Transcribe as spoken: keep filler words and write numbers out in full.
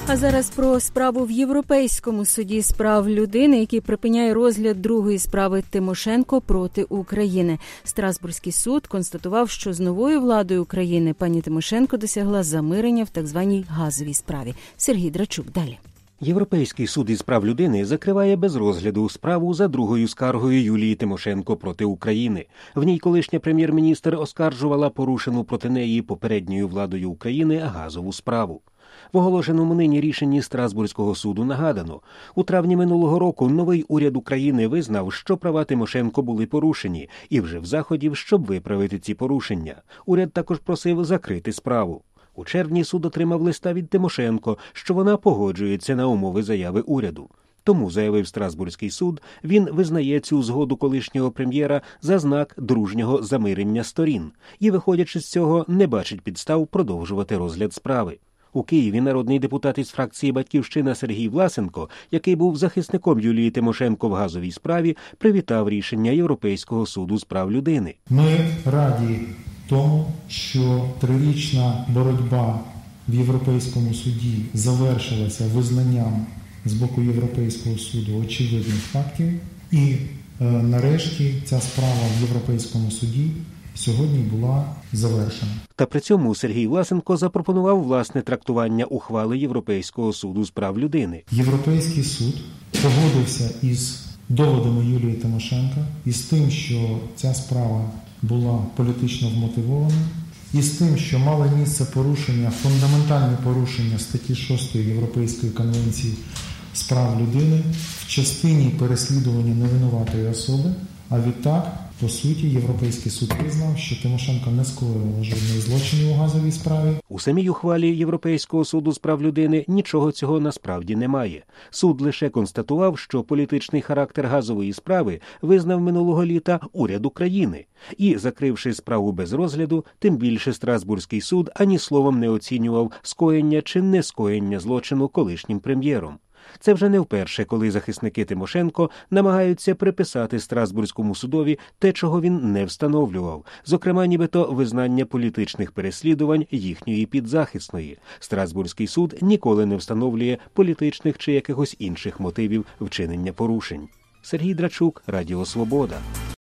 А зараз про справу в Європейському суді з прав людини, який припиняє розгляд другої справи Тимошенко проти України. Страсбурзький суд констатував, що з новою владою України пані Тимошенко досягла замирення в так званій газовій справі. Сергій Драчук далі. Європейський суд із прав людини закриває без розгляду справу за другою скаргою Юлії Тимошенко проти України. В ній колишня прем'єр-міністр оскаржувала порушену проти неї попередньою владою України газову справу. В оголошеному нині рішенні Страсбурзького суду нагадано, у травні минулого року новий уряд України визнав, що права Тимошенко були порушені, і вжив заходів, щоб виправити ці порушення. Уряд також просив закрити справу. У червні суд отримав листа від Тимошенко, що вона погоджується на умови заяви уряду. Тому, заявив Страсбурзький суд, він визнає цю згоду колишнього прем'єра за знак дружнього замирення сторін і, виходячи з цього, не бачить підстав продовжувати розгляд справи. У Києві народний депутат із фракції «Батьківщина» Сергій Власенко, який був захисником Юлії Тимошенко в газовій справі, привітав рішення Європейського суду з прав людини. Ми раді тому, що трирічна боротьба в Європейському суді завершилася визнанням з боку Європейського суду очевидних фактів. І е, нарешті ця справа в Європейському суді сьогодні була завершена. Та при цьому Сергій Власенко запропонував власне трактування ухвали Європейського суду з прав людини. Європейський суд погодився із доводами Юлії Тимошенко, із тим, що ця справа була політично вмотивована, і з тим, що мали місце порушення, фундаментальне порушення статті шостої Європейської конвенції з прав людини в частині переслідування невинуватої особи, а відтак, по суті, Європейський суд визнав, що Тимошенко не скоювала жодних злочинів у газовій справі. У самій ухвалі Європейського суду з прав людини нічого цього насправді немає. Суд лише констатував, що політичний характер газової справи визнав минулого літа уряд України. І, закривши справу без розгляду, тим більше Страсбурзький суд ані словом не оцінював скоєння чи не скоєння злочину колишнім прем'єром. Це вже не вперше, коли захисники Тимошенко намагаються приписати Страсбурзькому судові те, чого він не встановлював, зокрема, нібито визнання політичних переслідувань їхньої підзахисної. Страсбурзький суд ніколи не встановлює політичних чи якихось інших мотивів вчинення порушень. Сергій Драчук, Радіо Свобода.